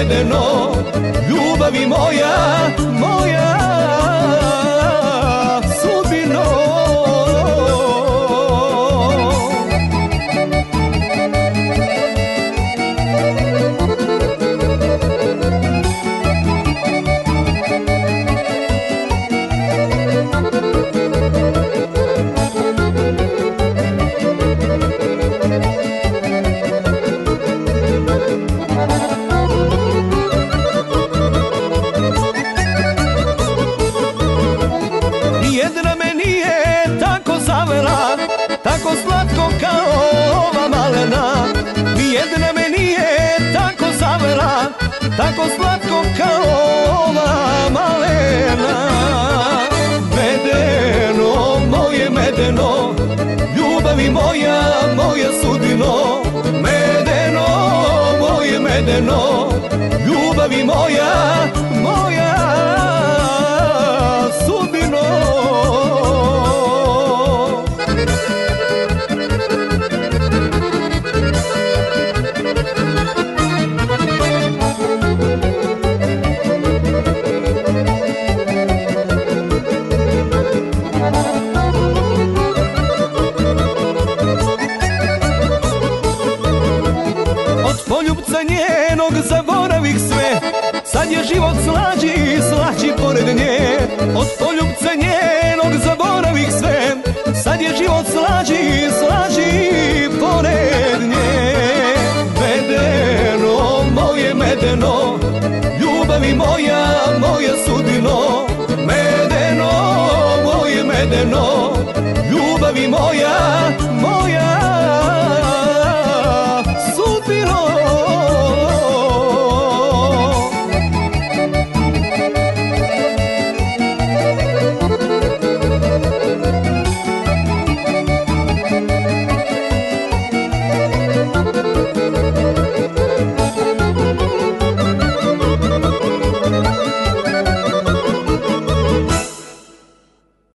medeno, ljubavi moja, moja sudbino. Nijedna me nije tako zavela, tako slatko kao ova malena. Nijedna me nije tako zavela, tako slatko kao ova malena. Medeno, moje medeno, ljubavi moja, moja sudbino. Medeno, moje medeno, ljubavi moja, moja sudbino. Od poljubca njenog zaboravih sve, sad je život slađi, slađi pored nje. Od poljubca njenog zaboravih sve, sad je život slađi, slađi pored nje. Medeno, moje medeno, ljubavi moja, moja sudbino. Medeno, moje medeno, ljubavi moja,